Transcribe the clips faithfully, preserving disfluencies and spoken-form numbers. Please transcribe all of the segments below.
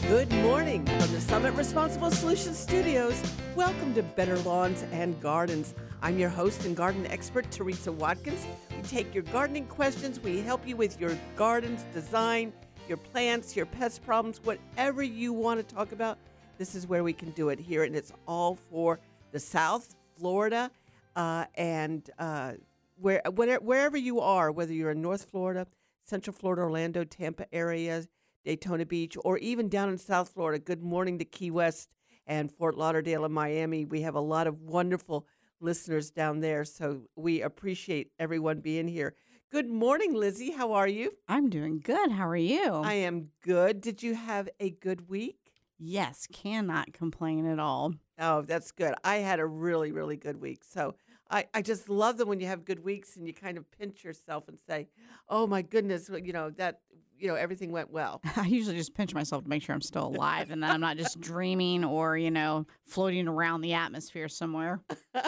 Good morning from the Summit Responsible Solutions Studios. Welcome to Better Lawns and Gardens. I'm your host and garden expert, Teresa Watkins. We take your gardening questions. We help you with your gardens, design, your plants, your pest problems, whatever you want to talk about. This is where we can do it here, and it's all for the South, Florida, uh, and uh, where, where, wherever you are, whether you're in North Florida, Central Florida, Orlando, Tampa area, Daytona Beach, or even down in South Florida. Good morning to Key West and Fort Lauderdale and Miami. We have a lot of wonderful listeners down there, so we appreciate everyone being here. Good morning, Lizzie. How are you? I'm doing good. How are you? I am good. Did you have a good week? Yes, cannot complain at all. Oh, that's good. I had a really, really good week. So I, I just love them when you have good weeks and you kind of pinch yourself and say, oh, my goodness, you know, that, you know, everything went well. I usually just pinch myself to make sure I'm still alive and that I'm not just dreaming or, you know, floating around the atmosphere somewhere.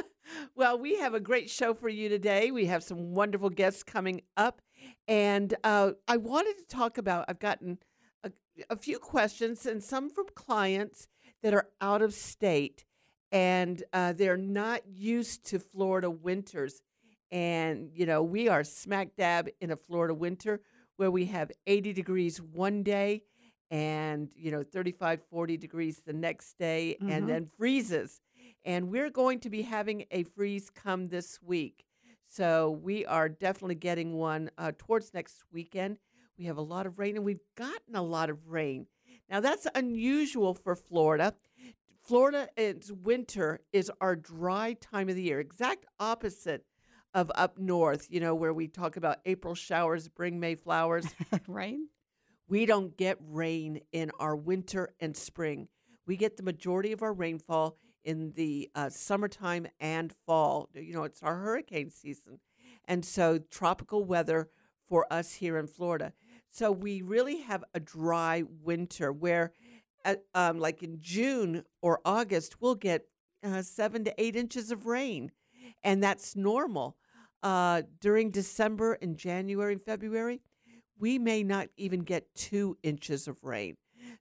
Well, we have a great show for you today. We have some wonderful guests coming up. And uh, I wanted to talk about, I've gotten a, a few questions and some from clients that are out of state. And uh, they're not used to Florida winters. And, you know, we are smack dab in a Florida winter where we have eighty degrees one day and, you know, thirty-five, forty degrees the next day, mm-hmm. and then freezes. And we're going to be having a freeze come this week. So we are definitely getting one uh, towards next weekend. We have a lot of rain, and we've gotten a lot of rain. Now, that's unusual for Florida. Florida, its winter is our dry time of the year, exact opposite of up north, you know, where we talk about April showers bring May flowers. Right? We don't get rain in our winter and spring. We get the majority of our rainfall in the uh, summertime and fall. You know, it's our hurricane season. And so tropical weather for us here in Florida. So we really have a dry winter where At, um, like in June or August, we'll get uh, seven to eight inches of rain, and that's normal. Uh, during December and January and February, we may not even get two inches of rain.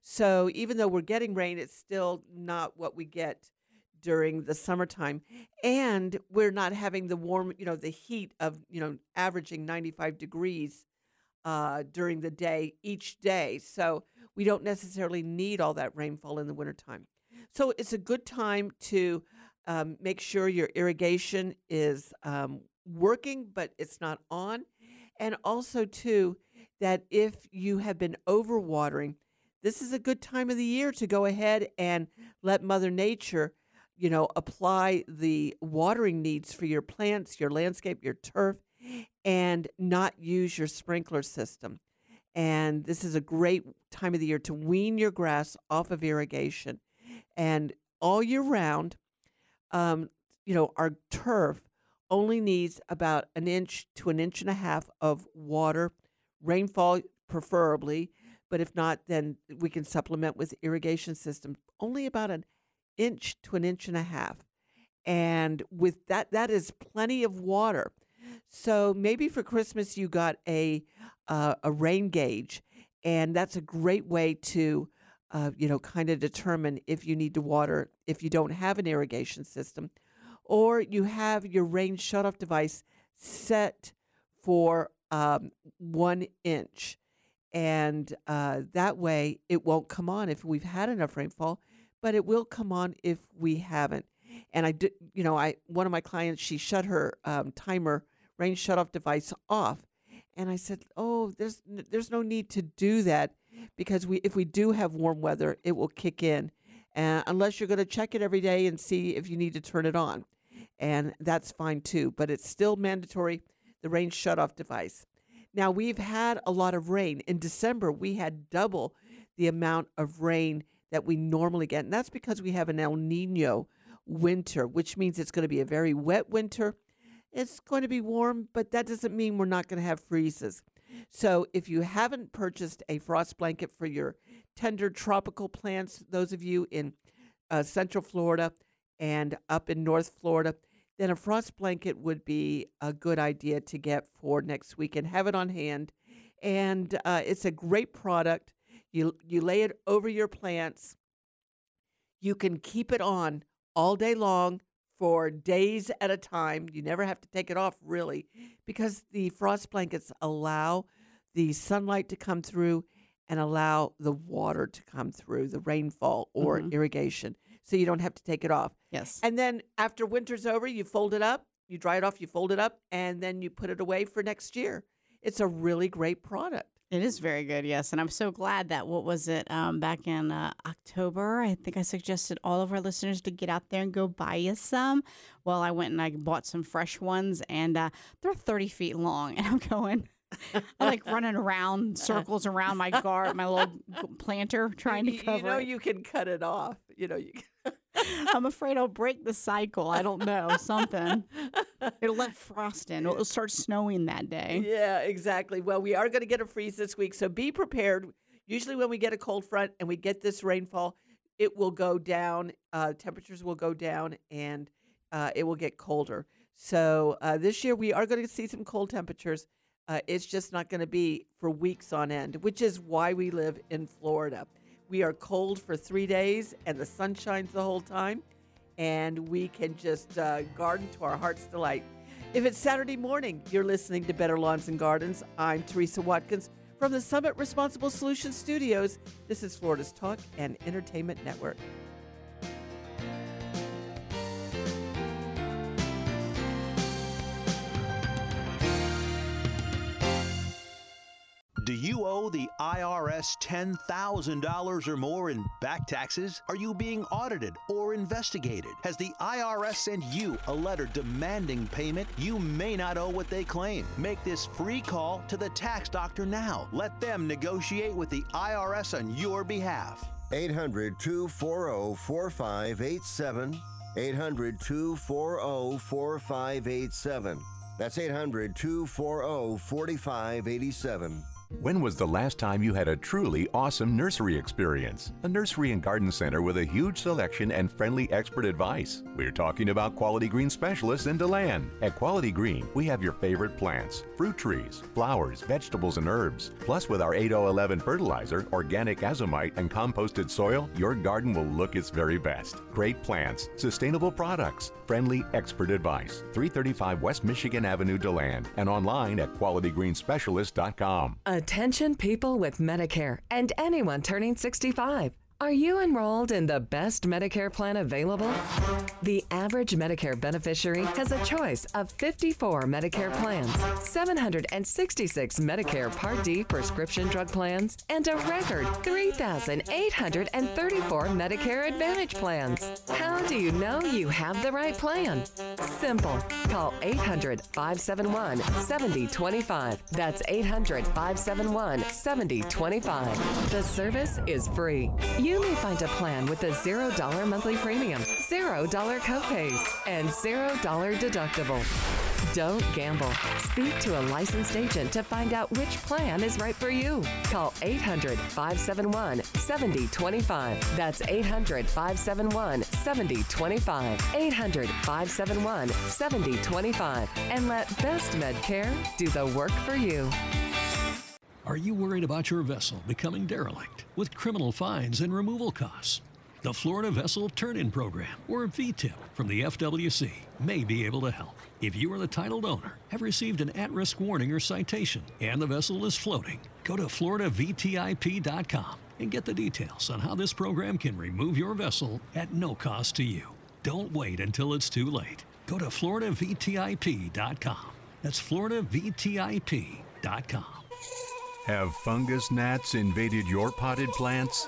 So even though we're getting rain, it's still not what we get during the summertime. And we're not having the warm, you know, the heat of, you know, averaging ninety-five degrees uh, during the day each day. So we don't necessarily need all that rainfall in the wintertime. So it's a good time to um, make sure your irrigation is um, working, but it's not on. And also, too, that if you have been overwatering, this is a good time of the year to go ahead and let Mother Nature, you know, apply the watering needs for your plants, your landscape, your turf, and not use your sprinkler system. And this is a great time of the year to wean your grass off of irrigation. And all year round, um, you know, our turf only needs about an inch to an inch and a half of water, rainfall preferably, but if not, then we can supplement with irrigation system, only about an inch to an inch and a half. And with that, that is plenty of water. So maybe for Christmas you got a uh, a rain gauge, and that's a great way to, uh, you know, kind of determine if you need to water if you don't have an irrigation system, or you have your rain shutoff device set for um, one inch, and uh, that way it won't come on if we've had enough rainfall, but it will come on if we haven't. And I did, you know, I one of my clients, she shut her um, timer rain shutoff device off. And I said, oh, there's there's no need to do that because we if we do have warm weather, it will kick in, uh, unless you're going to check it every day and see if you need to turn it on. And that's fine, too. But it's still mandatory, the rain shutoff device. Now, we've had a lot of rain. In December, we had double the amount of rain that we normally get. And that's because we have an El Nino winter, which means it's going to be a very wet winter. It's going to be warm, but that doesn't mean we're not going to have freezes. So if you haven't purchased a frost blanket for your tender tropical plants, those of you in uh, Central Florida and up in North Florida, then a frost blanket would be a good idea to get for next week and have it on hand. And uh, it's a great product. You you lay it over your plants. You can keep it on all day long for days at a time. You never have to take it off, really, because the frost blankets allow the sunlight to come through and allow the water to come through, the rainfall or Mhm. irrigation, so you don't have to take it off. Yes. And then after winter's over, you fold it up, you dry it off, you fold it up, and then you put it away for next year. It's a really great product. It is very good, yes. And I'm so glad that, what was it, um, back in uh, October, I think I suggested all of our listeners to get out there and go buy you some. Well, I went and I bought some fresh ones, and uh, they're thirty feet long. And I'm going, I'm like running around circles around my garden, my little planter, trying to You- cover You know it. you can cut it off. You know you. Can. I'm afraid I'll break the cycle. I don't know, something. It'll let frost in. It'll start snowing that day. Yeah, exactly. Well, we are going to get a freeze this week, so be prepared. Usually, when we get a cold front and we get this rainfall, it will go down. Uh, temperatures will go down, and uh, it will get colder. So uh, this year, we are going to see some cold temperatures. Uh, it's just not going to be for weeks on end, which is why we live in Florida. We are cold for three days, and the sun shines the whole time, and we can just uh, garden to our heart's delight. If it's Saturday morning, you're listening to Better Lawns and Gardens. I'm Teresa Watkins from the Summit Responsible Solutions Studios. This is Florida's Talk and Entertainment Network. Do you owe the I R S ten thousand dollars or more in back taxes? Are you being audited or investigated? Has the I R S sent you a letter demanding payment? You may not owe what they claim. Make this free call to the tax doctor now. Let them negotiate with the I R S on your behalf. eight hundred, two four zero, four five eight seven. eight hundred, two four zero, four five eight seven. That's eight hundred, two four zero, four five eight seven. When was the last time you had a truly awesome nursery experience? A nursery and garden center with a huge selection and friendly expert advice. We're talking about Quality Green specialists in DeLand. At Quality Green, we have your favorite plants, fruit trees, flowers, vegetables, and herbs. Plus, with our eight oh eleven fertilizer, organic azomite, and composted soil, your garden will look its very best. Great plants, sustainable products, friendly expert advice. three thirty-five West Michigan Avenue, DeLand, and online at quality green specialist dot com. Attention people with Medicare and anyone turning sixty-five. Are you enrolled in the best Medicare plan available? The average Medicare beneficiary has a choice of fifty-four Medicare plans, seven hundred sixty-six Medicare Part D prescription drug plans, and a record three thousand eight hundred thirty-four Medicare Advantage plans. How do you know you have the right plan? Simple. Call eight hundred, five seven one, seven oh two five. That's eight hundred, five seven one, seven oh two five. The service is free. You may find a plan with a zero dollar monthly premium, zero dollar copays, and zero dollar deductible. Don't gamble. Speak to a licensed agent to find out which plan is right for you. Call eight hundred, five seven one, seven oh two five. That's eight hundred, five seven one, seven oh two five. eight hundred, five seven one, seven oh two five. And let Best Medcare do the work for you. Are you worried about your vessel becoming derelict with criminal fines and removal costs? The Florida Vessel Turn-In Program, or V TIP, from the F W C may be able to help. If you are the titled owner, have received an at-risk warning or citation, and the vessel is floating, go to florida v t i p dot com and get the details on how this program can remove your vessel at no cost to you. Don't wait until it's too late. Go to florida v t i p dot com. That's florida v t i p dot com. Have fungus gnats invaded your potted plants?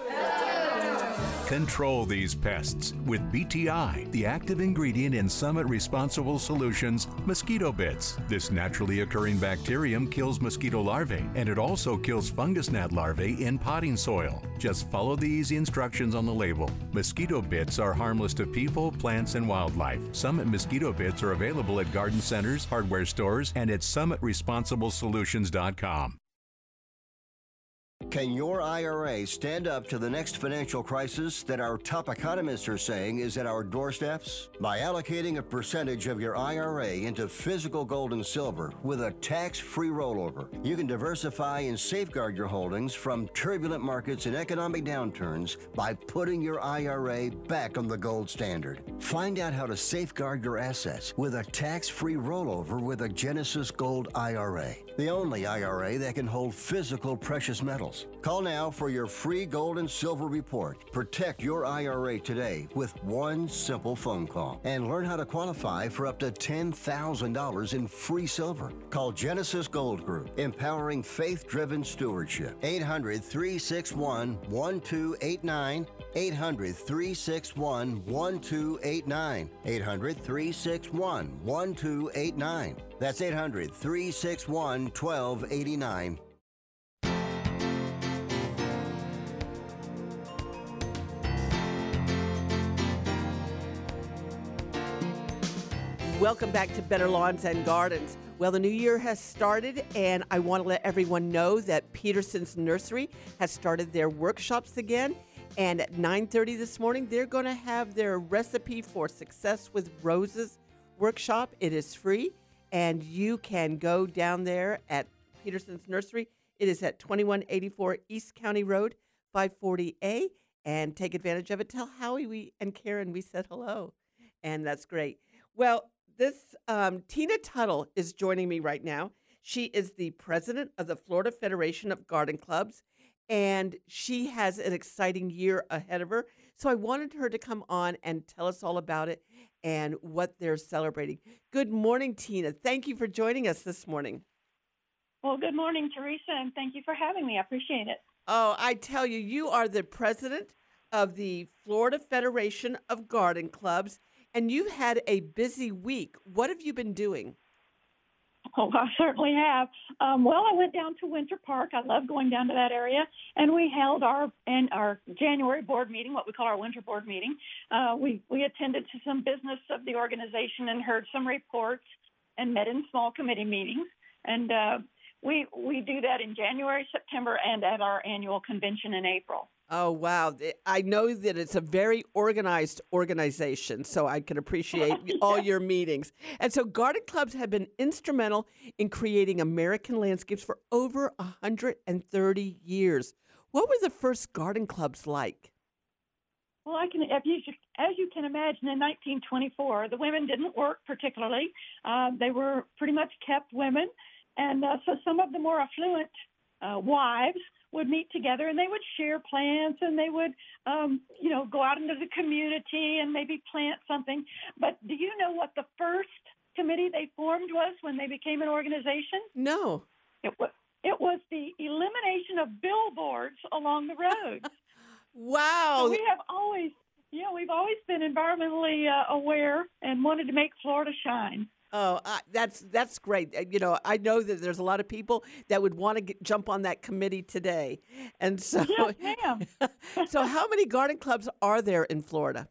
Control these pests with B T I, the active ingredient in Summit Responsible Solutions Mosquito Bits. This naturally occurring bacterium kills mosquito larvae, and it also kills fungus gnat larvae in potting soil. Just follow the easy instructions on the label. Mosquito Bits are harmless to people, plants, and wildlife. Summit Mosquito Bits are available at garden centers, hardware stores, and at summit responsible solutions dot com. Can your I R A stand up to the next financial crisis that our top economists are saying is at our doorsteps? By allocating a percentage of your I R A into physical gold and silver with a tax-free rollover, you can diversify and safeguard your holdings from turbulent markets and economic downturns by putting your I R A back on the gold standard. Find out how to safeguard your assets with a tax-free rollover with a Genesis Gold I R A, the only I R A that can hold physical precious metals. Call now for your free gold and silver report. Protect your I R A today with one simple phone call and learn how to qualify for up to ten thousand dollars in free silver. Call Genesis Gold Group, empowering faith-driven stewardship. eight hundred, three six one, one two eight nine. eight hundred, three six one, one two eight nine. eight hundred, three six one, one two eight nine. That's eight hundred, three six one, one two eight nine. Welcome back to Better Lawns and Gardens. Well, the new year has started, and I want to let everyone know that Peterson's Nursery has started their workshops again. And at nine thirty this morning, they're going to have their Recipe for Success with Roses workshop. It is free, and you can go down there at Peterson's Nursery. It is at twenty-one eighty-four East County Road, five forty A, and take advantage of it. Tell Howie we and Karen we said hello, and that's great. Well, This um, Tina Tuttle is joining me right now. She is the president of the Florida Federation of Garden Clubs, and she has an exciting year ahead of her. So I wanted her to come on and tell us all about it and what they're celebrating. Good morning, Tina. Thank you for joining us this morning. Well, good morning, Teresa, and thank you for having me. I appreciate it. Oh, I tell you, you are the president of the Florida Federation of Garden Clubs, and you've had a busy week. What have you been doing? Oh, I certainly have. Um, well, I went down to Winter Park. I love going down to that area, and we held our and our January board meeting, what we call our winter board meeting. Uh, we we attended to some business of the organization and heard some reports, and met in small committee meetings. And uh, we we do that in January, September, and at our annual convention in April. Oh, wow. I know that it's a very organized organization, so I can appreciate Yeah. all your meetings. And so garden clubs have been instrumental in creating American landscapes for over one hundred thirty years. What were the first garden clubs like? Well, I can, if you, as you can imagine, in nineteen twenty-four, the women didn't work particularly. Uh, they were pretty much kept women. And uh, so some of the more affluent uh, wives would meet together, and they would share plants, and they would, um, you know, go out into the community and maybe plant something. But do you know what the first committee they formed was when they became an organization? No. It was, it was the elimination of billboards along the roads. Wow. So we have always, yeah, we've always been environmentally uh, aware and wanted to make Florida shine. Oh, uh, that's that's great. Uh, You know, I know that there's a lot of people that would want to get, jump on that committee today. And so, Yes, ma'am. so how many garden clubs are there in Florida?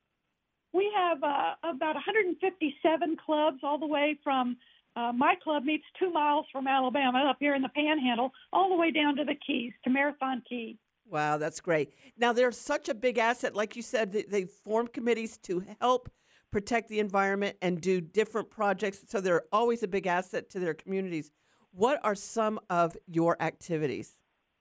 We have uh, about one hundred fifty-seven clubs, all the way from uh, my club meets two miles from Alabama up here in the Panhandle, all the way down to the Keys, to Marathon Key. Wow, that's great. Now, they're such a big asset. Like you said, they, they form committees to help protect the environment and do different projects. So they're always a big asset to their communities. What are some of your activities?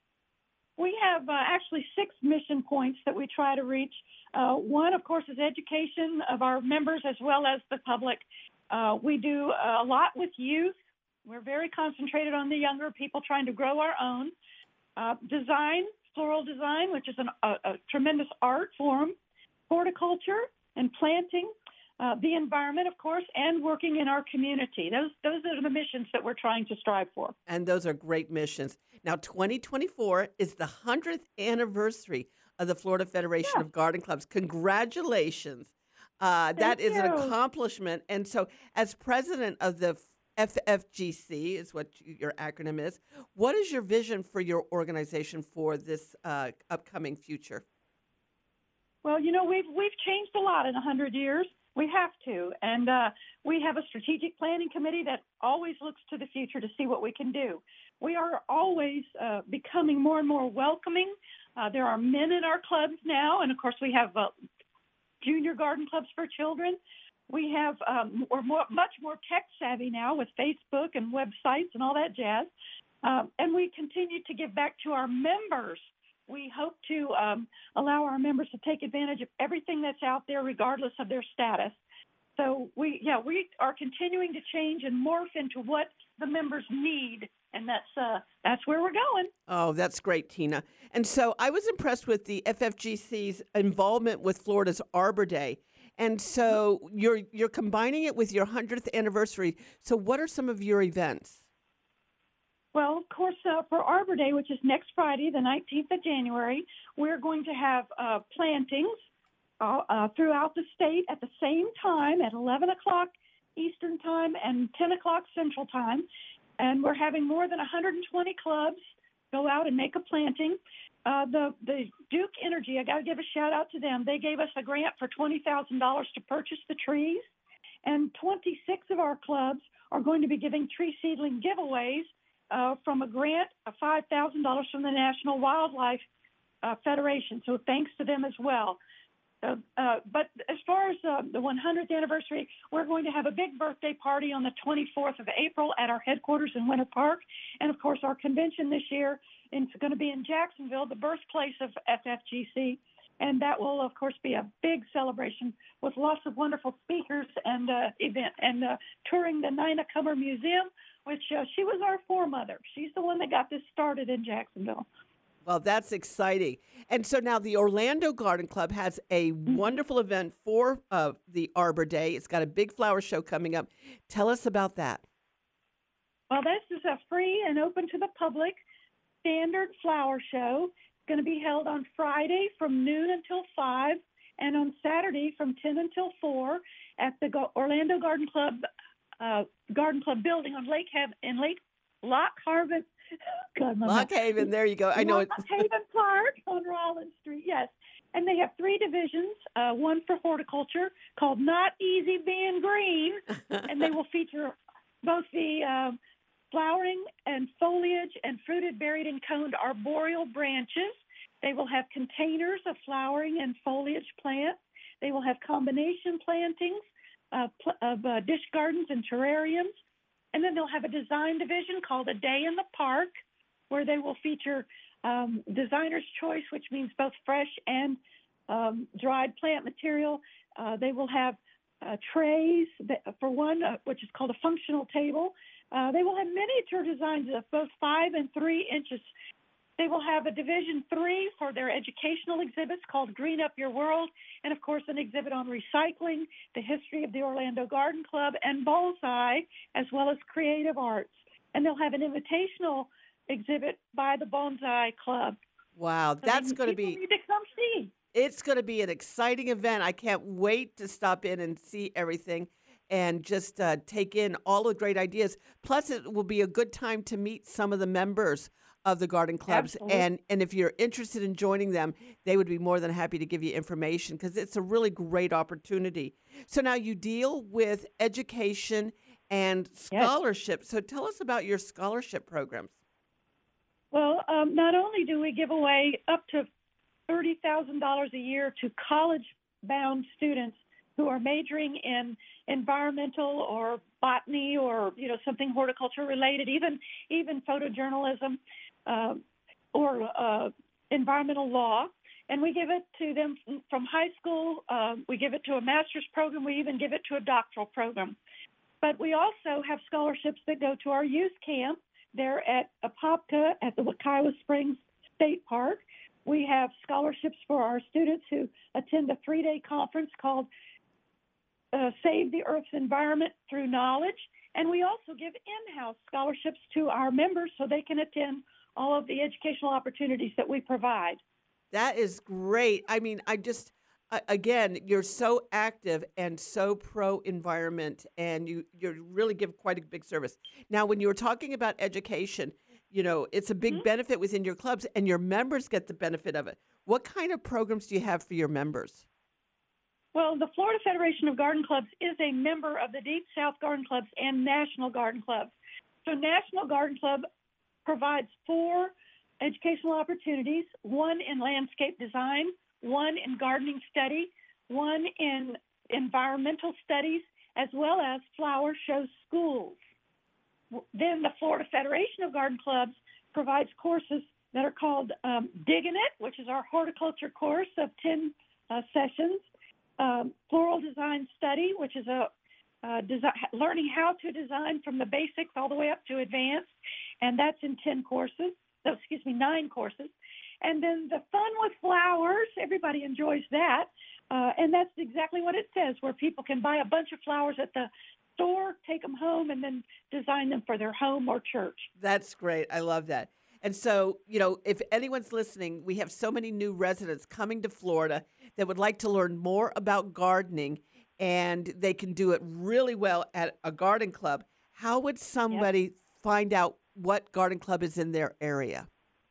We have uh, actually six mission points that we try to reach. Uh, one, of course, is education of our members as well as the public. Uh, we do a lot with youth. We're very concentrated on the younger people, trying to grow our own. Uh, design, floral design, which is an, a, a tremendous art form. Horticulture and planting. Uh, the environment, of course, and working in our community. Those those are the missions that we're trying to strive for. And those are great missions. Now, twenty twenty-four is the hundredth anniversary of the Florida Federation Yeah. of Garden Clubs. Congratulations. Uh, that Thank is an you. accomplishment. And so, as president of the F F G C, is what your acronym is, what is your vision for your organization for this uh, upcoming future? Well, you know, we've we've changed a lot in a hundred years. We have to. And uh, we have a strategic planning committee that always looks to the future to see what we can do. We are always uh, becoming more and more welcoming. Uh, there are men in our clubs now, and of course we have uh, junior garden clubs for children. We have, um, we're more, much more tech savvy now with Facebook and websites and all that jazz. Um, and we continue to give back to our members. We hope to um, allow our members to take advantage of everything that's out there, regardless of their status. So we, yeah, we are continuing to change and morph into what the members need, and that's uh, that's where we're going. Oh, that's great, Tina. And so I was impressed with the F F G C's involvement with Florida's Arbor Day. And so you're you're combining it with your hundredth anniversary. So what are some of your events? Well, of course, uh, for Arbor Day, which is next Friday, the nineteenth of January, we're going to have uh, plantings uh, uh, throughout the state at the same time at eleven o'clock Eastern Time and ten o'clock Central Time. And we're having more than one hundred twenty clubs go out and make a planting. Uh, the, the Duke Energy, I got to give a shout out to them. They gave us a grant for twenty thousand dollars to purchase the trees. And twenty-six of our clubs are going to be giving tree seedling giveaways Uh, from a grant of five thousand dollars from the National Wildlife uh, Federation. So thanks to them as well. Uh, uh, but as far as uh, the one hundredth anniversary, we're going to have a big birthday party on the twenty-fourth of April at our headquarters in Winter Park. And, of course, our convention this year is going to be in Jacksonville, the birthplace of F F G C. And that will, of course, be a big celebration with lots of wonderful speakers and uh, event and uh, touring the Nina Cummer Museum, which uh, she was our foremother. She's the one that got this started in Jacksonville. Well, that's exciting. And so now the Orlando Garden Club has a Mm-hmm. wonderful event for uh, the Arbor Day. It's got a big flower show coming up. Tell us about that. Well, this is a free and open to the public standard flower show. It's going to be held on Friday from noon until five and on Saturday from ten until four at the Go- Orlando Garden Club uh, Garden Club building on Lake Haven, in Lake Lock Haven. God, Lock Haven, there you go. I know Lock it's Haven Park on Rollins Street, yes. And they have three divisions, uh, one for horticulture called Not Easy Being Green, and they will feature both the uh, flowering and foliage and fruited, berried, and coned arboreal branches. They will have containers of flowering and foliage plants. They will have combination plantings uh, pl- of uh, dish gardens and terrariums. And then they'll have a design division called A Day in the Park, where they will feature um, designer's choice, which means both fresh and um, dried plant material. Uh, they will have uh, trays, that, for one, uh, which is called a functional table. Uh, they will have miniature designs of both five and three inches. They will have a Division Three for their educational exhibits called Green Up Your World, and, of course, an exhibit on recycling, the history of the Orlando Garden Club, and bonsai, as well as creative arts. And they'll have an invitational exhibit by the Bonsai Club. wow, So that's they- going to people be need to come see. it's going to be an exciting event. I can't wait to stop in and see everything and just uh, take in all the great ideas. Plus, it will be a good time to meet some of the members of the garden clubs. Absolutely. And and if you're interested in joining them, they would be more than happy to give you information because it's a really great opportunity. So now you deal with education and scholarship. So tell us about your scholarship programs. Well, um, not only do we give away up to thirty thousand dollars a year to college-bound students who are majoring in environmental or botany or, you know, something horticulture related, even even photojournalism uh, or uh, environmental law. And we give it to them from, from high school. Uh, we give it to a master's program. We even give it to a doctoral program. But we also have scholarships that go to our youth camp. They're at Apopka at the Wekiwa Springs State Park. We have scholarships for our students who attend a three-day conference called uh, Save the Earth's Environment Through Knowledge. And we also give in-house scholarships to our members so they can attend all of the educational opportunities that we provide. That is great. I mean, I just, uh, again, you're so active and so pro-environment, and you, you really give quite a big service. Now, when you were talking about education, you know, it's a big Mm-hmm. benefit within your clubs, and your members get the benefit of it. What kind of programs do you have for your members? Well, the Florida Federation of Garden Clubs is a member of the Deep South Garden Clubs and National Garden Clubs. So National Garden Club provides four educational opportunities, one in landscape design, one in gardening study, one in environmental studies, as well as flower show schools. Then the Florida Federation of Garden Clubs provides courses that are called um, Digging It, which is our horticulture course of ten uh, sessions, um, Floral Design Study, which is a uh, design, learning how to design from the basics all the way up to advanced, and that's in ten courses, so, excuse me, nine courses. And then the Fun with Flowers, everybody enjoys that, uh, and that's exactly what it says, where people can buy a bunch of flowers at the store, take them home, and then design them for their home or church. That's great. I love that. And so, you know, if anyone's listening, we have so many new residents coming to Florida that would like to learn more about gardening, and they can do it really well at a garden club. How would somebody yep. find out what garden club is in their area?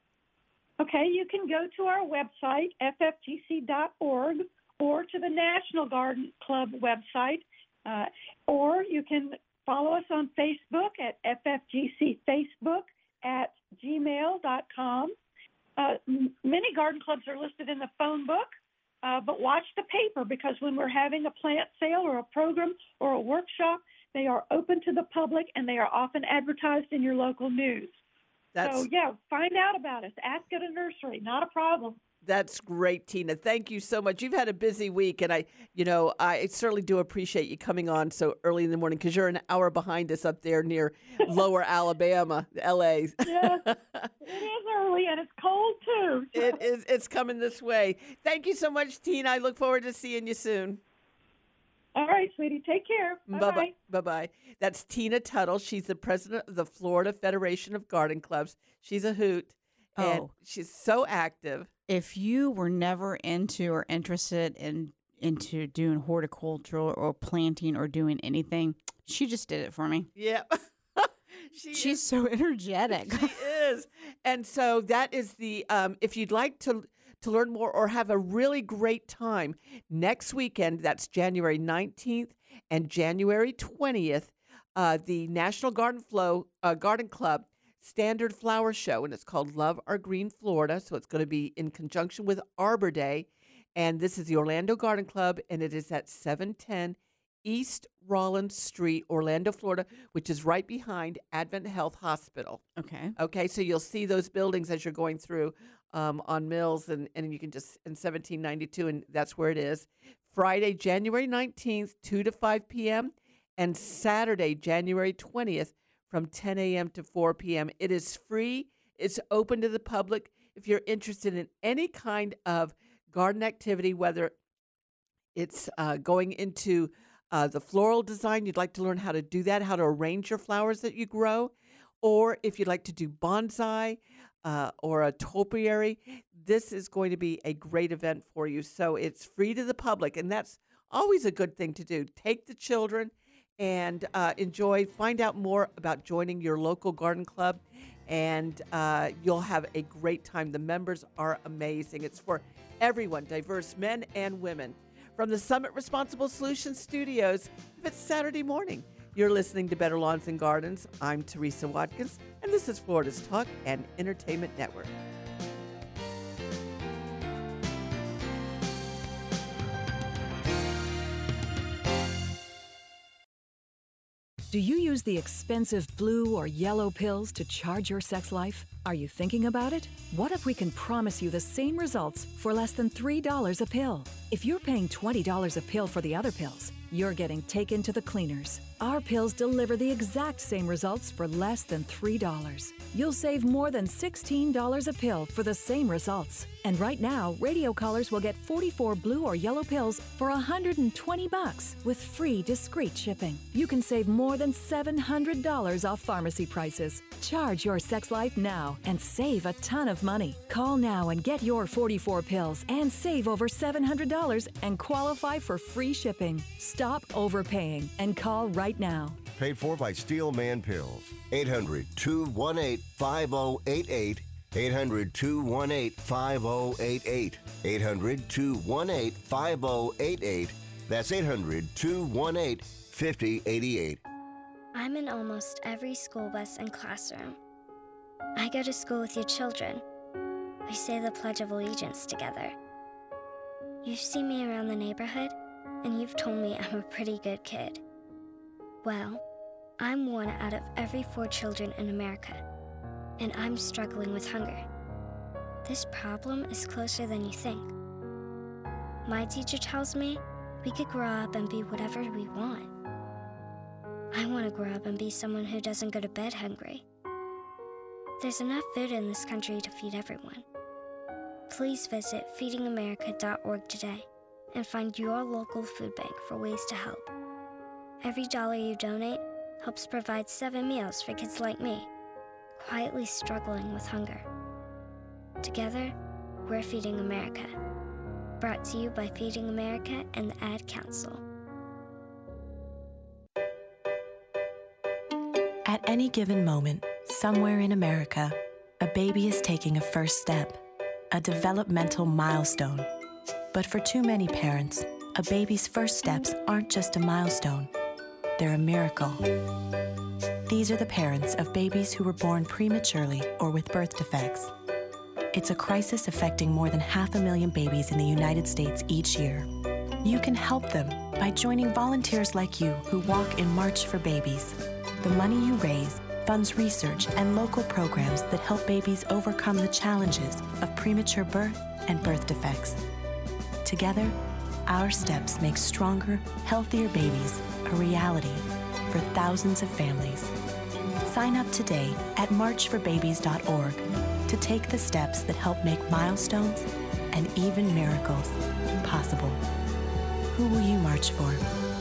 Okay, you can go to our website, f f g c dot org, or to the National Garden Club website, uh, or you can follow us on Facebook at F F G C Facebook at gmail dot com. Uh, m- many garden clubs are listed in the phone book, uh, but watch the paper, because when we're having a plant sale or a program or a workshop, they are open to the public and they are often advertised in your local news. That's, so, yeah, find out about us. Ask at a nursery. Not a problem. That's great, Tina. Thank you so much. You've had a busy week, and I, you know, I certainly do appreciate you coming on so early in the morning, because you're an hour behind us up there near Lower Alabama, L A. Yes, it is early, and it's cold, too. So. It is. It's coming this way. Thank you so much, Tina. I look forward to seeing you soon. All right, sweetie. Take care. Bye-bye. Bye-bye. Bye-bye. That's Tina Tuttle. She's the president of the Florida Federation of Garden Clubs. She's a hoot, and Oh. she's so active. If you were never into or interested in into doing horticultural or planting or doing anything, she just did it for me. Yeah. she She's is, so energetic. She is. And so that is the, um, if you'd like to to learn more or have a really great time next weekend, that's January nineteenth and January twentieth, uh, the National Garden Flow uh, Garden Club Standard Flower Show, and it's called Love Our Green Florida. So it's going to be in conjunction with Arbor Day, and this is the Orlando Garden Club, and it is at seven ten East Rollins Street, Orlando, Florida, which is right behind Advent Health Hospital. Okay. Okay, so you'll see those buildings as you're going through um, on Mills, and, and you can just, in seventeen ninety-two, and that's where it is. Friday, January nineteenth, two to five p.m., and Saturday, January twentieth, from ten a.m. to four p.m. It is free. It's open to the public. If you're interested in any kind of garden activity, whether it's uh, going into uh, the floral design, you'd like to learn how to do that, how to arrange your flowers that you grow, or if you'd like to do bonsai uh, or a topiary, this is going to be a great event for you. So it's free to the public, and that's always a good thing to do. Take the children and uh, enjoy. Find out more about joining your local garden club, and uh, you'll have a great time. The members are amazing. It's for everyone, diverse men and women. From the Summit Responsible Solutions Studios, if it's Saturday morning, you're listening to Better Lawns and Gardens. I'm Teresa Watkins, and this is Florida's Talk and Entertainment Network. Do you use the expensive blue or yellow pills to charge your sex life? Are you thinking about it? What if we can promise you the same results for less than three dollars a pill? If you're paying twenty dollars a pill for the other pills, you're getting taken to the cleaners. Our pills deliver the exact same results for less than three dollars. You'll save more than sixteen dollars a pill for the same results. And right now, radio callers will get forty-four blue or yellow pills for one hundred twenty bucks with free discreet shipping. You can save more than seven hundred dollars off pharmacy prices. Charge your sex life now and save a ton of money. Call now and get your forty-four pills and save over seven hundred dollars and qualify for free shipping. Stop overpaying and call right now. Paid for by Steel Man Pills. eight hundred, two one eight, five oh eight eight. eight hundred, two one eight, five oh eight eight. eight hundred, two one eight, five oh eight eight. That's eight hundred, two one eight, five oh eight eight. I'm in almost every school bus and classroom. I go to school with your children. We say the Pledge of Allegiance together. You've seen me around the neighborhood, and you've told me I'm a pretty good kid. Well, I'm one out of every four children in America, and I'm struggling with hunger. This problem is closer than you think. My teacher tells me we could grow up and be whatever we want. I want to grow up and be someone who doesn't go to bed hungry. There's enough food in this country to feed everyone. Please visit feeding america dot org today and find your local food bank for ways to help. Every dollar you donate helps provide seven meals for kids like me, quietly struggling with hunger. Together, we're Feeding America. Brought to you by Feeding America and the Ad Council. At any given moment, somewhere in America, a baby is taking a first step, a developmental milestone. But for too many parents, a baby's first steps aren't just a milestone, they're a miracle. These are the parents of babies who were born prematurely or with birth defects. It's a crisis affecting more than half a million babies in the United States each year. You can help them by joining volunteers like you who walk in March for Babies. The money you raise funds research and local programs that help babies overcome the challenges of premature birth and birth defects. Together, our steps make stronger, healthier babies a reality for thousands of families. Sign up today at march for babies dot org to take the steps that help make milestones and even miracles possible. Who will you march for?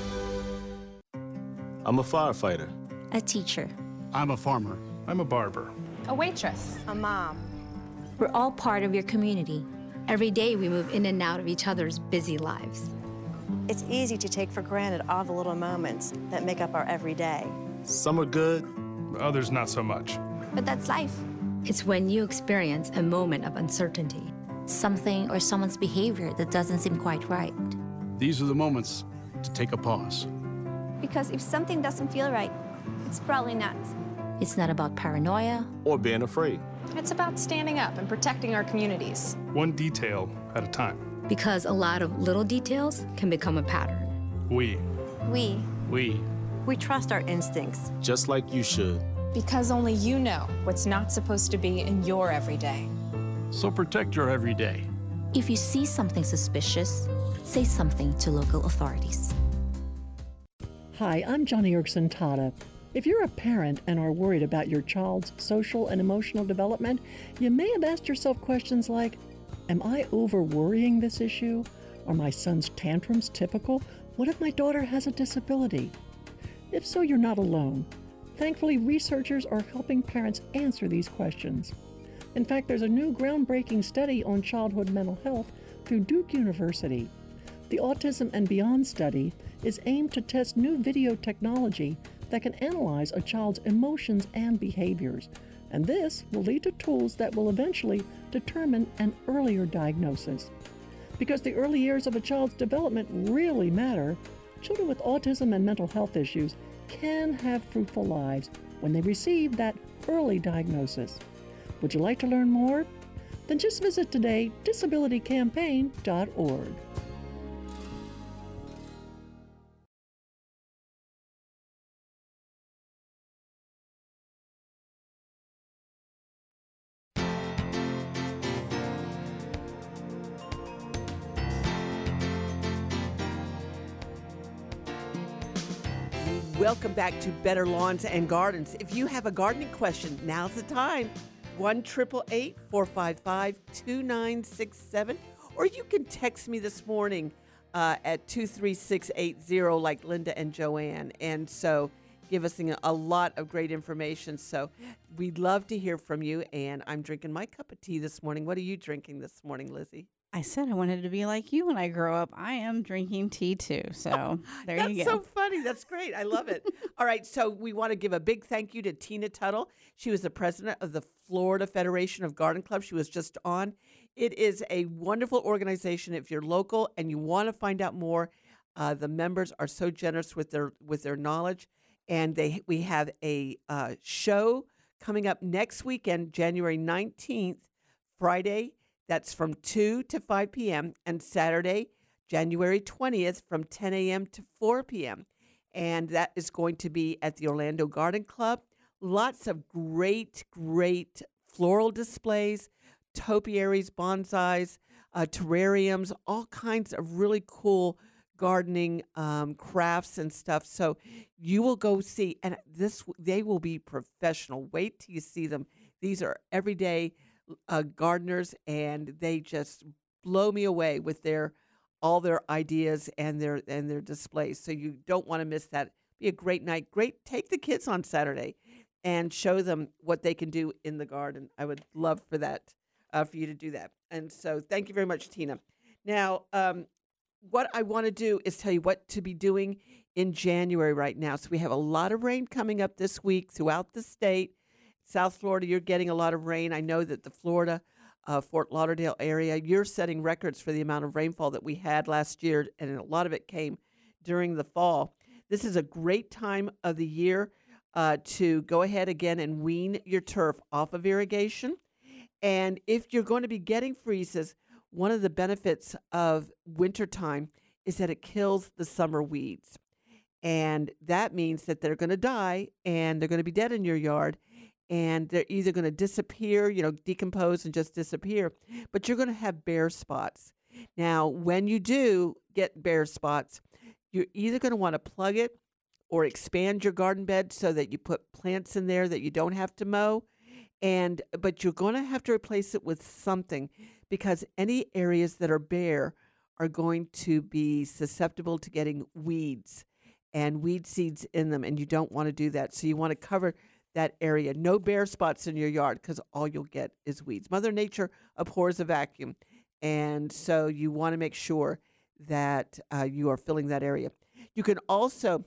I'm a firefighter. A teacher. I'm a farmer. I'm a barber. A waitress. A mom. We're all part of your community. Every day we move in and out of each other's busy lives. It's easy to take for granted all the little moments that make up our everyday. Some are good, others not so much. But that's life. It's when you experience a moment of uncertainty. Something or someone's behavior that doesn't seem quite right. These are the moments to take a pause. Because if something doesn't feel right, it's probably not. It's not about paranoia or being afraid. It's about standing up and protecting our communities. One detail at a time. Because a lot of little details can become a pattern. We. We. We. We trust our instincts. Just like you should. Because only you know what's not supposed to be in your everyday. So protect your everyday. If you see something suspicious, say something to local authorities. Hi, I'm Johnny Erkson Tada. If you're a parent and are worried about your child's social and emotional development, you may have asked yourself questions like, am I over-worrying this issue? Are my son's tantrums typical? What if my daughter has a disability? If so, you're not alone. Thankfully, researchers are helping parents answer these questions. In fact, there's a new groundbreaking study on childhood mental health through Duke University. The Autism and Beyond study is aimed to test new video technology that can analyze a child's emotions and behaviors, and this will lead to tools that will eventually determine an earlier diagnosis. Because the early years of a child's development really matter, children with autism and mental health issues can have fruitful lives when they receive that early diagnosis. Would you like to learn more? Then just visit today disability campaign dot org. Welcome back to Better Lawns and Gardens. If you have a gardening question, now's the time. one eight eight eight, four five five, two nine six seven. Or you can text me this morning uh, at two three six eight zero like Linda and Joanne. And so give us a lot of great information. So we'd love to hear from you. And I'm drinking my cup of tea this morning. What are you drinking this morning, Lizzie? I said I wanted to be like you when I grow up. I am drinking tea too. So there That's you go. so funny. That's great. I love it. All right. So we want to give a big thank you to Tina Tuttle. She was the president of the Florida Federation of Garden Clubs. She was just on. It is a wonderful organization. If you're local and you want to find out more, Uh, the members are so generous with their with their knowledge, and they we have a uh, show coming up next weekend, January nineteenth, Friday. That's from two to five p.m. and Saturday, January twentieth, from ten a.m. to four p.m. And that is going to be at the Orlando Garden Club. Lots of great, great floral displays, topiaries, bonsais, uh, terrariums, all kinds of really cool gardening um, crafts and stuff. So you will go see, and this they will be professional. Wait till you see them. These are everyday uh, gardeners, and they just blow me away with their all their ideas and their and their displays. So you don't want to miss that. Be a great night. Great. Take the kids on Saturday and show them what they can do in the garden. I would love for that, uh, for you to do that. And so thank you very much, Tina. Now, um, what I want to do is tell you what to be doing in January right now. So we have a lot of rain coming up this week throughout the state. South Florida, you're getting a lot of rain. I know that the Florida, uh, Fort Lauderdale area, you're setting records for the amount of rainfall that we had last year, and a lot of it came during the fall. This is a great time of the year uh, to go ahead again and wean your turf off of irrigation. And if you're going to be getting freezes, one of the benefits of wintertime is that it kills the summer weeds. And that means that they're going to die and they're going to be dead in your yard. And they're either going to disappear, you know, decompose and just disappear, but you're going to have bare spots. Now, when you do get bare spots, you're either going to want to plug it or expand your garden bed so that you put plants in there that you don't have to mow. And but you're going to have to replace it with something, because any areas that are bare are going to be susceptible to getting weeds and weed seeds in them, and you don't want to do that. So you want to cover that area. No bare spots in your yard, because all you'll get is weeds. Mother Nature abhors a vacuum, and so you want to make sure that uh, you are filling that area. You can also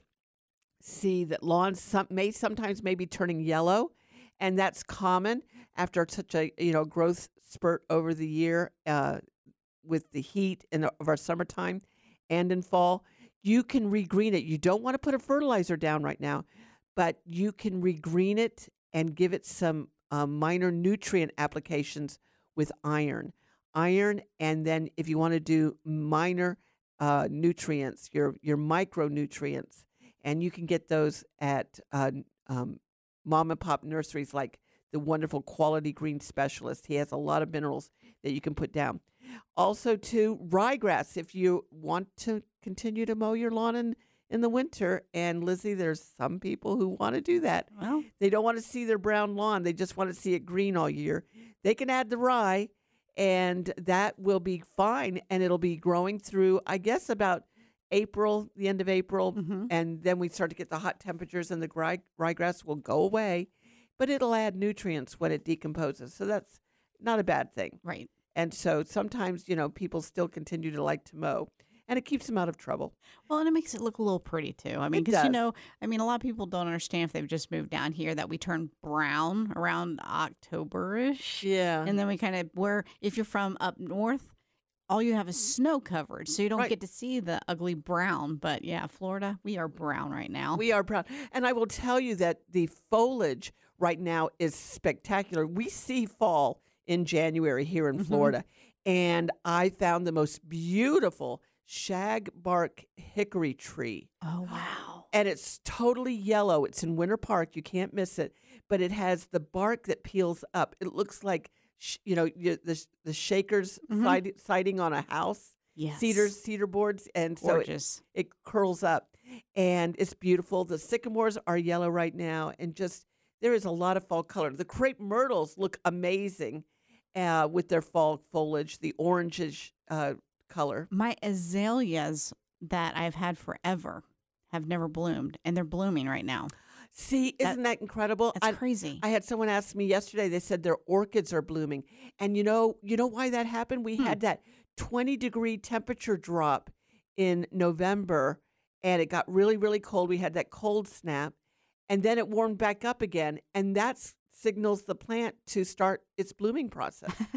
see that lawns some, may sometimes may be turning yellow, and that's common after such a you know growth spurt over the year uh, with the heat in of our summertime and in fall. You can regreen it. You don't want to put a fertilizer down right now, but you can regreen it and give it some uh, minor nutrient applications with iron. Iron, and then if you want to do minor uh, nutrients, your your micronutrients, and you can get those at uh, um, mom and pop nurseries like the wonderful Quality Green Specialist. He has a lot of minerals that you can put down. Also, too, ryegrass. If you want to continue to mow your lawn in, in the winter, and Lizzie, there's some people who want to do that. Well, they don't want to see their brown lawn. They just want to see it green all year. They can add the rye, and that will be fine, and it'll be growing through, I guess, about April, the end of April, mm-hmm. and then we start to get the hot temperatures, and the rye, ryegrass will go away, but it'll add nutrients when it decomposes. So that's not a bad thing. Right. And so sometimes, you know, people still continue to like to mow, and it keeps them out of trouble. Well, and it makes it look a little pretty, too. I mean, because, you know, I mean, a lot of people don't understand if they've just moved down here that we turn brown around October-ish. Yeah. And then we kind of, where if you're from up north, all you have is snow coverage, so you don't Right. get to see the ugly brown. But, yeah, Florida, we are brown right now. We are brown. And I will tell you that the foliage right now is spectacular. We see fall in January here in Mhm. Florida, and I found the most beautiful shagbark hickory tree. Oh, wow. And it's totally yellow. It's in Winter Park. You can't miss it. But it has the bark that peels up. It looks like, sh- you know, you, the the shakers Mhm. side, siding on a house. Yes. Cedars, cedar boards. And so it, Gorgeous. it curls up. And it's beautiful. The sycamores are yellow right now. And just, there is a lot of fall color. The crepe myrtles look amazing uh, with their fall foliage, the orangish uh, color. My azaleas that I've had forever have never bloomed, and they're blooming right now. See, That- isn't that incredible? That's I, crazy. I had someone ask me yesterday, they said their orchids are blooming. And you know, you know why that happened? We Hmm. had that twenty degree temperature drop in November, and it got really, really cold. We had that cold snap, and then it warmed back up again, and that signals the plant to start its blooming process.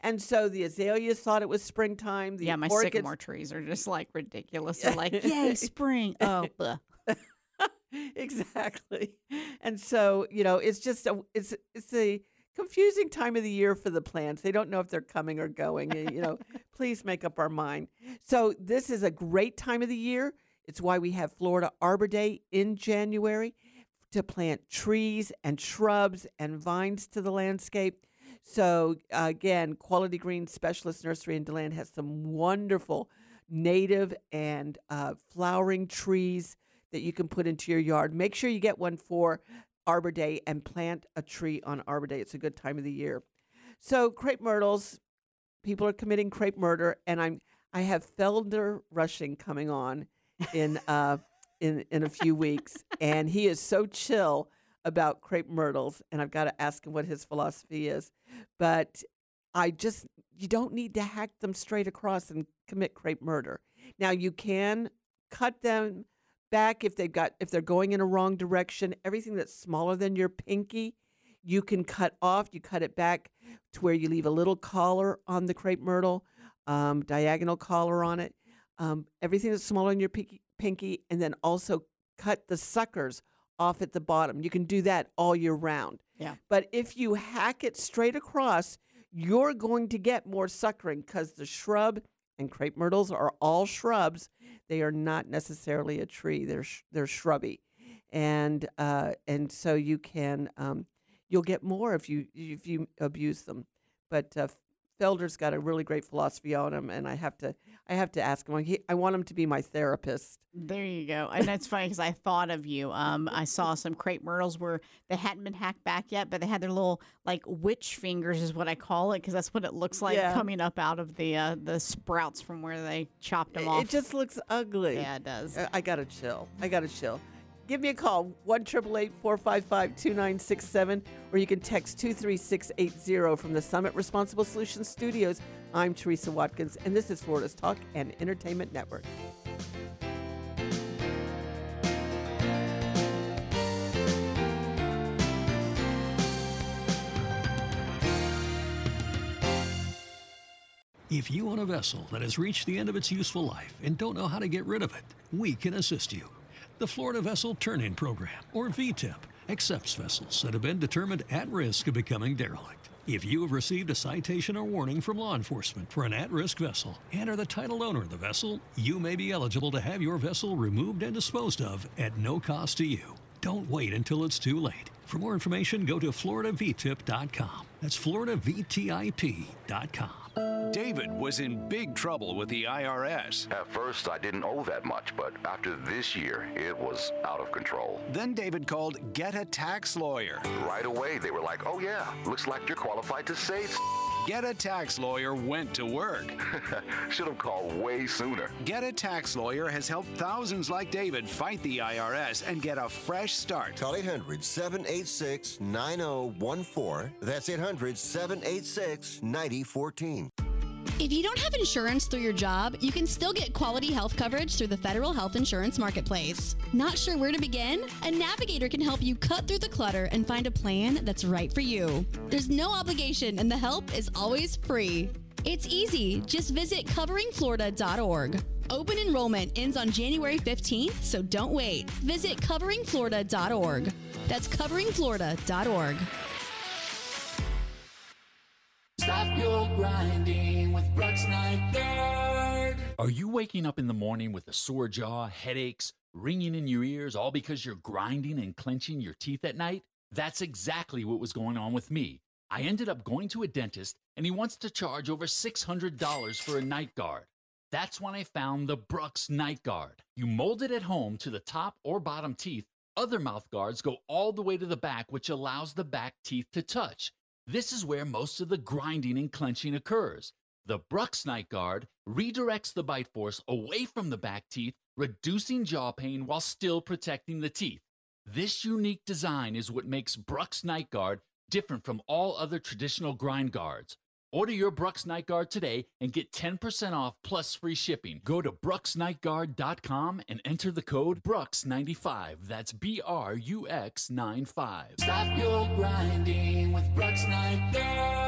And so the azaleas thought it was springtime. The yeah, my orchids, sycamore trees are just like ridiculous. They're like, yay, spring. Oh, bleh. Exactly. And so, you know, it's just a, it's it's a confusing time of the year for the plants. They don't know if they're coming or going. You know, please make up our mind. So this is a great time of the year. It's why we have Florida Arbor Day in January to plant trees and shrubs and vines to the landscape. So uh, again, Quality Green Specialist Nursery in DeLand has some wonderful native and uh, flowering trees that you can put into your yard. Make sure you get one for Arbor Day and plant a tree on Arbor Day. It's a good time of the year. So crepe myrtles, people are committing crepe murder, and I'm I have Felder Rushing coming on in uh in in a few weeks, and he is so chill about crepe myrtles, and I've got to ask him what his philosophy is. But I just you don't need to hack them straight across and commit crepe murder. Now you can cut them back if they've got if they're going in a wrong direction. Everything that's smaller than your pinky, you can cut off. You cut it back to where you leave a little collar on the crepe myrtle, um, diagonal collar on it. Um, everything that's smaller than your pinky, pinky, and then also cut the suckers off at the bottom. You can do that all year round. Yeah. But if you hack it straight across, you're going to get more suckering because the shrub and crepe myrtles are all shrubs. They are not necessarily a tree. They're sh- they're shrubby, and uh, and so you can um, you'll get more if you if you abuse them. But uh, Felder's got a really great philosophy on him, and I have to I have to ask him. He, I want him to be my therapist. There you go. And that's funny because I thought of you. Um, I saw some crepe myrtles where they hadn't been hacked back yet, but they had their little like witch fingers is what I call it because that's what it looks like Yeah. coming up out of the uh, the sprouts from where they chopped them It, off. it just looks ugly. Yeah, it does. I, I gotta chill. I gotta chill. Give me a call, one eight eight eight, four five five, two nine six seven, or you can text two three six eight zero from the Summit Responsible Solutions Studios. I'm Teresa Watkins, and this is Florida's Talk and Entertainment Network. If you own a vessel that has reached the end of its useful life and don't know how to get rid of it, we can assist you. The Florida Vessel Turn-In Program, or V TIP, accepts vessels that have been determined at risk of becoming derelict. If you have received a citation or warning from law enforcement for an at-risk vessel and are the title owner of the vessel, you may be eligible to have your vessel removed and disposed of at no cost to you. Don't wait until it's too late. For more information, go to florida v tip dot com. That's florida v tip dot com. David was in big trouble with the I R S. At first, I didn't owe that much, but after this year, it was out of control. Then David called Get a Tax Lawyer. Right away, they were like, oh yeah, looks like you're qualified to save. Get a Tax Lawyer went to work. Should have called way sooner. Get a Tax Lawyer has helped thousands like David fight the I R S and get a fresh start. Call eight hundred, seven eight six, nine zero one four. That's eight hundred, seven eight six, nine zero one four. If you don't have insurance through your job, you can still get quality health coverage through the Federal Health Insurance Marketplace. Not sure where to begin? A navigator can help you cut through the clutter and find a plan that's right for you. There's no obligation and the help is always free. It's easy. Just visit covering florida dot org. Open enrollment ends on January fifteenth, so don't wait. Visit covering florida dot org. That's covering florida dot org. Stop your grinding with Brooks Night Guard. Are you waking up in the morning with a sore jaw, headaches, ringing in your ears, all because you're grinding and clenching your teeth at night? That's exactly what was going on with me. I ended up going to a dentist, and he wants to charge over six hundred dollars for a night guard. That's when I found the Brooks Night Guard. You mold it at home to the top or bottom teeth. Other mouth guards go all the way to the back, which allows the back teeth to touch. This is where most of the grinding and clenching occurs. The Brooks Night Guard redirects the bite force away from the back teeth, reducing jaw pain while still protecting the teeth. This unique design is what makes Brooks Night Guard different from all other traditional grind guards. Order your Brooks Night Guard today and get ten percent off plus free shipping. Go to brooks night guard dot com and enter the code Brooks ninety-five. That's B R U X ninety-five. Stop your grinding with Brooks Night Guard.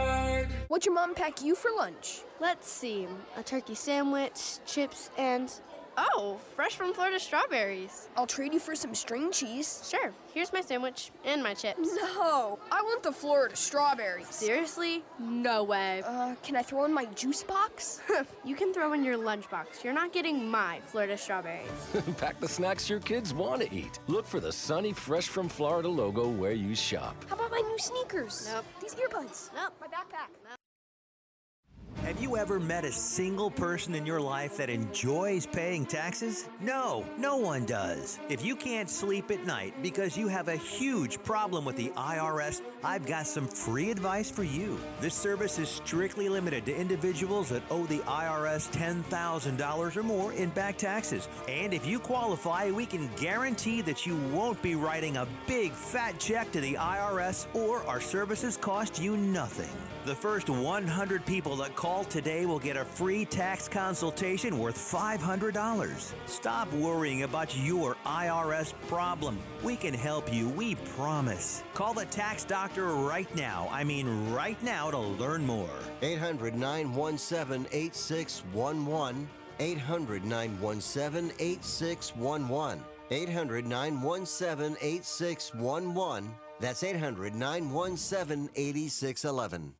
What'd your mom pack you for lunch? Let's see. A turkey sandwich, chips, and... Oh, fresh from Florida strawberries. I'll trade you for some string cheese. Sure. Here's my sandwich and my chips. No, I want the Florida strawberries. Seriously? No way. Uh, can I throw in my juice box? You can throw in your lunchbox. You're not getting my Florida strawberries. Pack the snacks your kids want to eat. Look for the sunny, fresh from Florida logo where you shop. How about my new sneakers? Nope. These earbuds? Nope. My backpack? Nope. Have you ever met a single person in your life that enjoys paying taxes? No, no one does. If you can't sleep at night because you have a huge problem with the I R S, I've got some free advice for you. This service is strictly limited to individuals that owe the I R S ten thousand dollars or more in back taxes. And if you qualify, we can guarantee that you won't be writing a big fat check to the I R S, or our services cost you nothing. The first one hundred people that call today will get a free tax consultation worth five hundred dollars. Stop worrying about your I R S problem. We can help you, we promise. Call the tax doctor right now. I mean right now to learn more. eight hundred, nine one seven, eight six one one. eight hundred, nine one seven, eight six one one. eight hundred, nine one seven, eight six one one. That's eight hundred, nine one seven, eight six one one.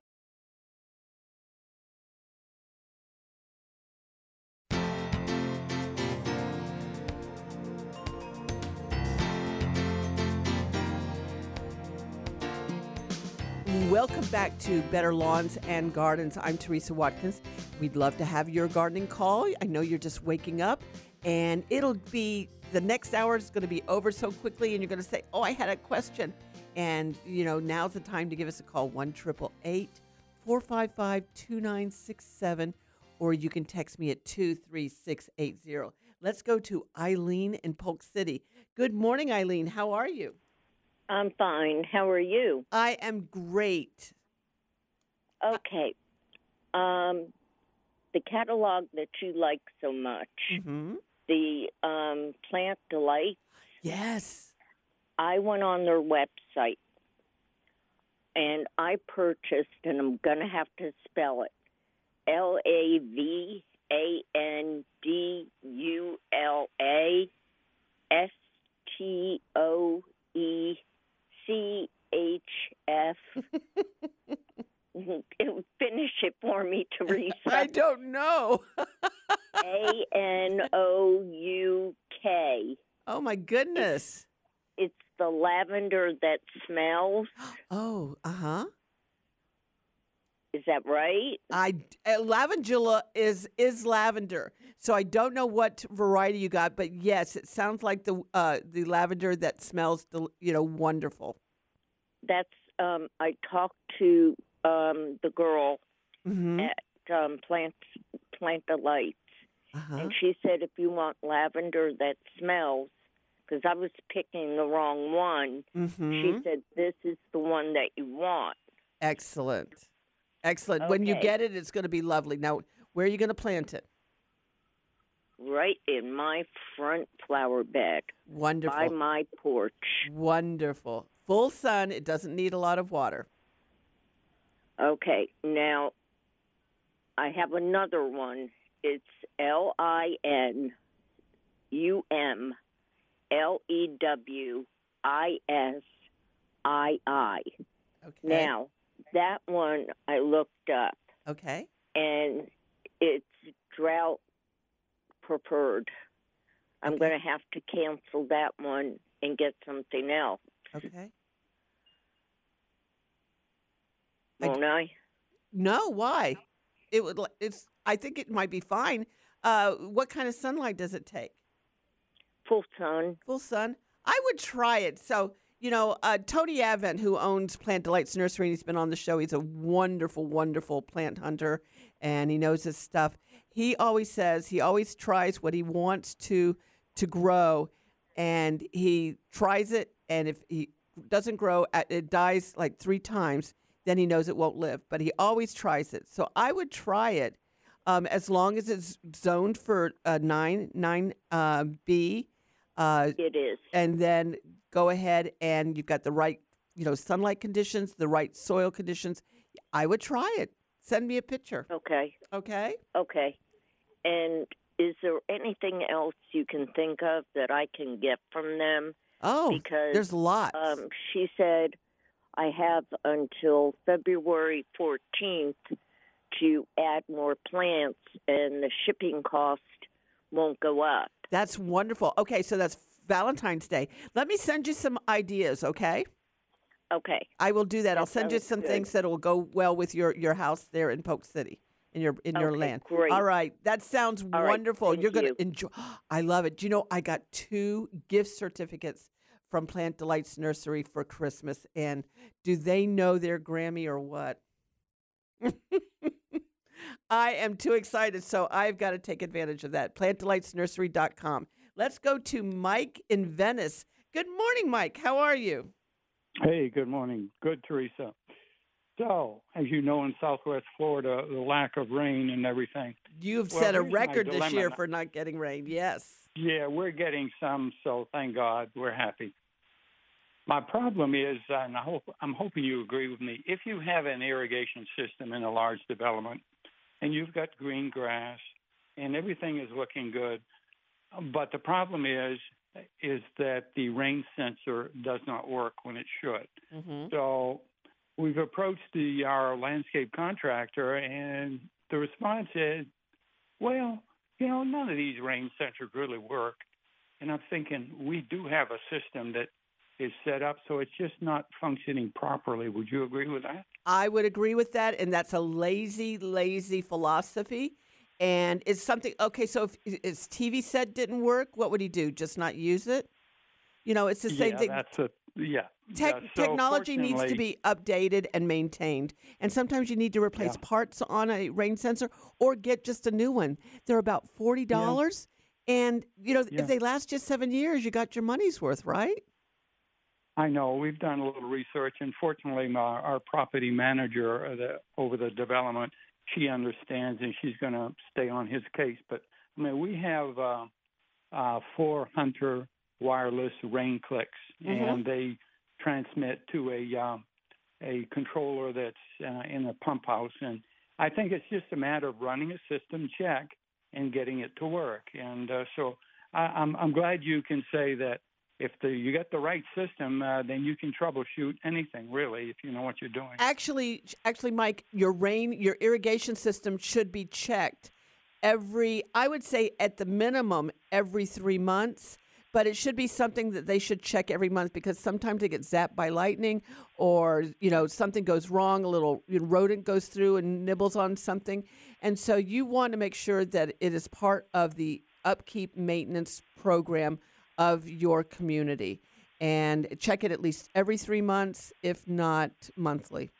Welcome back to Better Lawns and Gardens. I'm Teresa Watkins. We'd love to have your gardening call. I know you're just waking up, and it'll be, the next hour is going to be over so quickly, and you're going to say, oh, I had a question. And, you know, now's the time to give us a call, one eight eight eight, four five five, two nine six seven, or you can text me at two three six eight zero. Let's go to Eileen in Polk City. Good morning, Eileen. How are you? I'm fine. How are you? I am great. Okay. Um, the catalog that you like so much, mm-hmm. the um, Plant Delight. Yes. I went on their website, and I purchased, and I'm going to have to spell it, L A V A N D U L A S T O E C H F. Finish it for me, Teresa. I don't know. A N O U K. Oh, my goodness. It's, it's the lavender that smells. Oh, uh-huh. Is that right? I uh, lavandula is is lavender, so I don't know what variety you got, but yes, it sounds like the uh, the lavender that smells, del- you know, wonderful. That's um, I talked to um, the girl mm-hmm. at um, Plant Plant Delights, uh-huh. and she said if you want lavender that smells, because I was picking the wrong one, mm-hmm. she said this is the one that you want. Excellent. Excellent. Okay. When you get it, it's going to be lovely. Now, where are you going to plant it? Right in my front flower bed. Wonderful. By my porch. Wonderful. Full sun. It doesn't need a lot of water. Okay. Now, I have another one. It's L I N U M L E W I S I I. Okay. Now, that one I looked up. Okay. And it's drought preferred. I'm Okay. going to have to cancel that one and get something else. Okay. Won't I? No, why? It would. It's. I think it might be fine. Uh, what kind of sunlight does it take? Full sun. Full sun. I would try it. So, you know, uh, Tony Avent, who owns Plant Delights Nursery, and he's been on the show. He's a wonderful, wonderful plant hunter, and he knows his stuff. He always says he always tries what he wants to to grow, and he tries it, and if he doesn't grow, it dies like three times, then he knows it won't live. But he always tries it. So I would try it um, as long as it's zoned for uh, nine, nine uh, B. Uh, it is. And then go ahead and you've got the right, you know, sunlight conditions, the right soil conditions. I would try it. Send me a picture. Okay. Okay. Okay. And is there anything else you can think of that I can get from them? Oh, because there's lots. Um, she said I have until February fourteenth to add more plants, and the shipping cost won't go up. That's wonderful. Okay, so that's Valentine's Day. Let me send you some ideas, okay? Okay. I will do that. That I'll send you sounds some good. things that will go well with your, your house there in Polk City, in your in your Okay, land. great. All right. That sounds All right, wonderful. thank You're going you. to enjoy. I love it. Do you know, I got two gift certificates from Plant Delights Nursery for Christmas, and do they know their Grammy or what? I am too excited, so I've got to take advantage of that. plant delights nursery dot com. Let's go to Mike in Venice. Good morning, Mike. How are you? Hey, good morning. Good, Teresa. So, as you know, in Southwest Florida, the lack of rain and everything. You've Well, set a here's my record this dilemma year now. for not getting rain. Yes. Yeah, we're getting some, so thank God we're happy. My problem is, and I hope, I'm hoping you agree with me, if you have an irrigation system in a large development and you've got green grass and everything is looking good, but the problem is is that the rain sensor does not work when it should. Mm-hmm. So we've approached the our landscape contractor, and the response is, well, you know, none of these rain sensors really work. And I'm thinking, we do have a system that is set up, so it's just not functioning properly. Would you agree with that? I would agree with that, and that's a lazy, lazy philosophy. And it's something, okay, so if his T V set didn't work, what would he do? Just not use it? You know, it's the same yeah, thing. That's a, yeah. Tech, yeah. So technology needs to fortunately- be updated and maintained. And sometimes you need to replace Yeah. parts on a rain sensor or get just a new one. They're about forty dollars. And, you know, Yeah. if they last just seven years, you got your money's worth, right? I know. We've done a little research, and fortunately, my, our property manager uh, the, over the development, she understands, and she's going to stay on his case. But, I mean, we have uh, uh, four Hunter wireless rain clicks, Mhm. and they transmit to a um, a controller that's uh, in a pump house. And I think it's just a matter of running a system check and getting it to work. And uh, so I, I'm, I'm glad you can say that if the, you get the right system, uh, then you can troubleshoot anything, really, if you know what you're doing. Actually, actually, Mike, your rain, your irrigation system should be checked every, I would say at the minimum every three months, but it should be something that they should check every month because sometimes it gets zapped by lightning or, you know, something goes wrong, a little you know, rodent goes through and nibbles on something. And so you want to make sure that it is part of the upkeep maintenance program of your community and check it at least every three months, if not monthly.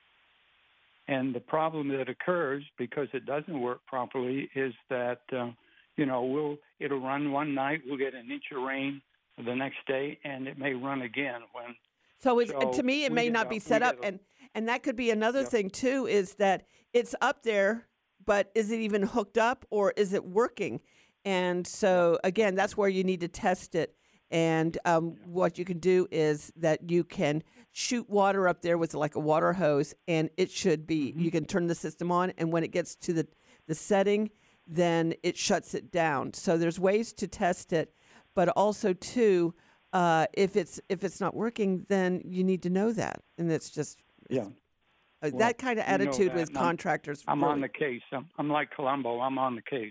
And the problem that occurs because it doesn't work properly is that, uh, you know, we'll it'll run one night, we'll get an inch of rain the next day, and it may run again when. So, it's, so to me, it we may get not a- be we set get up, a- and and that could be another Yeah. thing too. Is that it's up there, but is it even hooked up, or is it working? And so, again, that's where you need to test it. And um, what you can do is that you can shoot water up there with like a water hose, and it should be. Mm-hmm. You can turn the system on, and when it gets to the the setting, then it shuts it down. So there's ways to test it, but also too, uh, if it's if it's not working, then you need to know that, and it's just Yeah. uh, Well, that kind of you know attitude that, with and I'm- contractors. I'm really- on the case. I'm, I'm like Columbo. I'm on the case.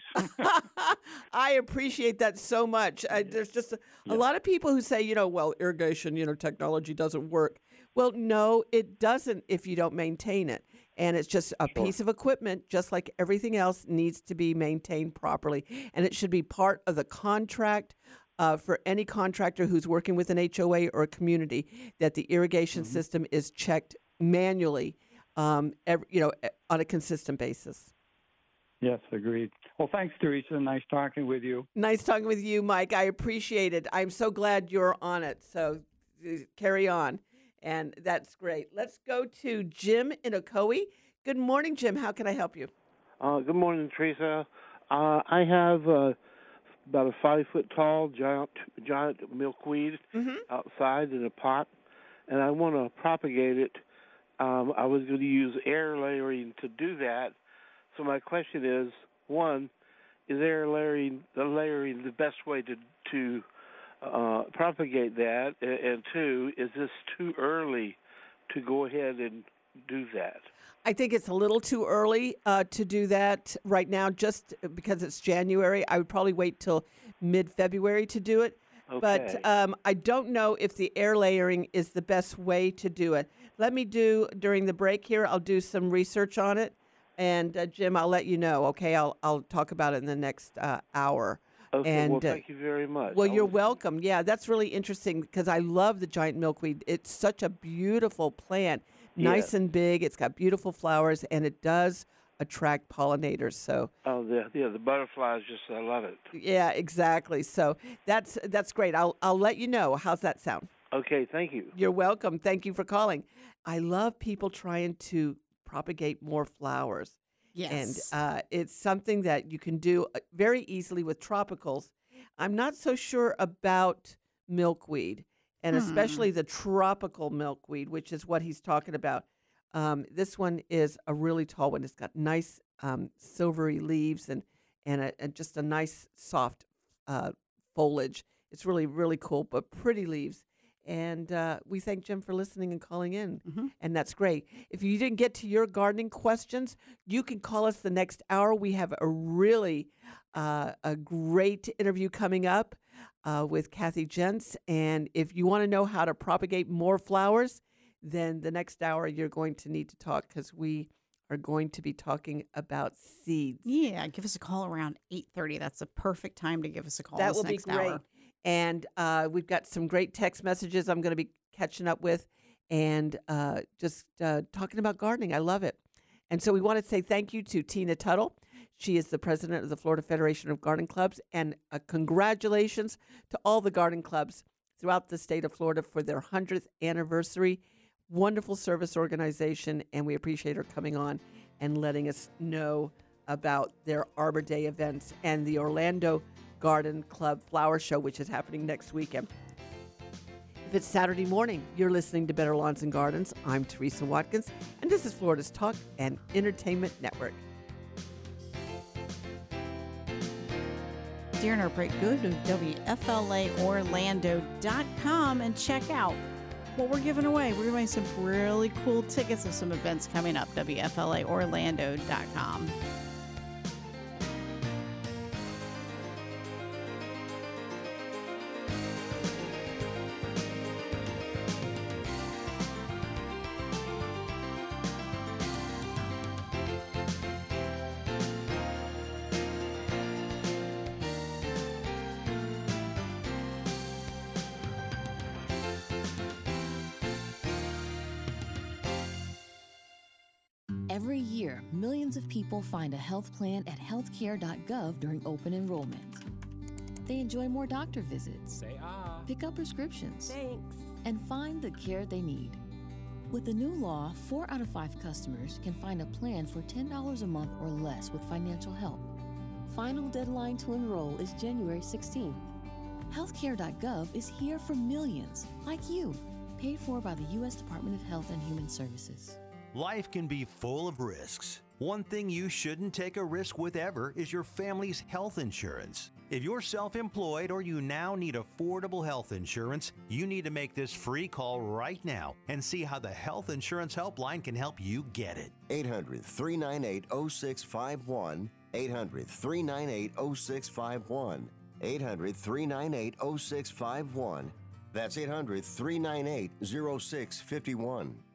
I appreciate that so much. I, there's just a, a lot of people who say, you know, well, irrigation, you know, technology doesn't work. Well, no, it doesn't if you don't maintain it. And it's just a Sure. piece of equipment, just like everything else, needs to be maintained properly. And it should be part of the contract uh, for any contractor who's working with an H O A or a community that the irrigation Mm-hmm. system is checked manually, um, every, you know, e- on a consistent basis. Yes, agreed. Well, thanks, Teresa. Nice talking with you. Nice talking with you, Mike. I appreciate it. I'm so glad you're on it. So uh, carry on. And that's great. Let's go to Jim in Ocoee. Good morning, Jim. How can I help you? Uh, good morning, Teresa. Uh, I have uh, about a five foot tall giant giant milkweed outside in a pot, and I want to propagate it. Um, I was going to use air layering to do that, So my question is, one, is air layering the layering the best way to to uh, propagate that? And, and two, is this too early to go ahead and do that? I think it's a little too early uh, to do that right now, just because it's January. I would probably wait till mid-February to do it. Okay. But um, I don't know if the air layering is the best way to do it. Let me do, during the break here, I'll do some research on it. And, uh, Jim, I'll let you know, okay? I'll I'll talk about it in the next uh, hour. Okay, and, well, uh, thank you very much. Well, I'll you're listen. welcome. Yeah, that's really interesting because I love the giant milkweed. It's such a beautiful plant, nice Yes. and big. It's got beautiful flowers, and it does attract pollinators. So, Oh, the, yeah, the butterflies, just, I love it. yeah, exactly. So that's that's great. I'll I'll let you know. How's that sound? Okay, thank you. You're welcome. Thank you for calling. I love people trying to propagate more flowers. Yes. And uh, it's something that you can do uh, very easily with tropicals. I'm not so sure about milkweed, and Hmm. especially the tropical milkweed, which is what he's talking about. Um, this one is a really tall one. It's got nice um, silvery leaves and and, a, and just a nice soft uh, foliage. It's really, really cool, but pretty leaves. And uh, we thank Jim for listening and calling in. Mhm. And that's great. If you didn't get to your gardening questions, you can call us the next hour. We have a really uh, a great interview coming up uh, with Kathy Gents. And if you want to know how to propagate more flowers, then the next hour you're going to need to talk because we are going to be talking about seeds. Yeah, give us a call around eight thirty. That's a perfect time to give us a call. That this will be next great. hour. And uh, we've got some great text messages I'm going to be catching up with and uh, just uh, talking about gardening. I love it. And so we want to say thank you to Tina Tuttle. She is the president of the Florida Federation of Garden Clubs. And uh, congratulations to all the garden clubs throughout the state of Florida for their hundredth anniversary. Wonderful service organization. And we appreciate her coming on and letting us know about their Arbor Day events and the Orlando Garden Club Flower Show, which is happening next weekend. If it's Saturday morning, you're listening to Better Lawns and Gardens. I'm Teresa Watkins, and this is Florida's Talk and Entertainment Network. During our break, go to W F L A Orlando dot com and check out what we're giving away. We're giving away some really cool tickets of some events coming up. W F L A Orlando dot com. Every year, millions of people find a health plan at healthcare dot gov during open enrollment. They enjoy more doctor visits, Say ah. pick up prescriptions, Thanks. and find the care they need. With the new law, four out of five customers can find a plan for ten dollars a month or less with financial help. Final deadline to enroll is January sixteenth. healthcare dot gov is here for millions like you, paid for by the U S Department of Health and Human Services. Life can be full of risks. One thing you shouldn't take a risk with ever is your family's health insurance. If you're self-employed or you now need affordable health insurance, you need to make this free call right now and see how the Health Insurance Helpline can help you get it. eight hundred, three nine eight, oh six five one. eight hundred, three nine eight, oh six five one. eight hundred, three nine eight, oh six five one. That's eight hundred, three nine eight, oh six five one.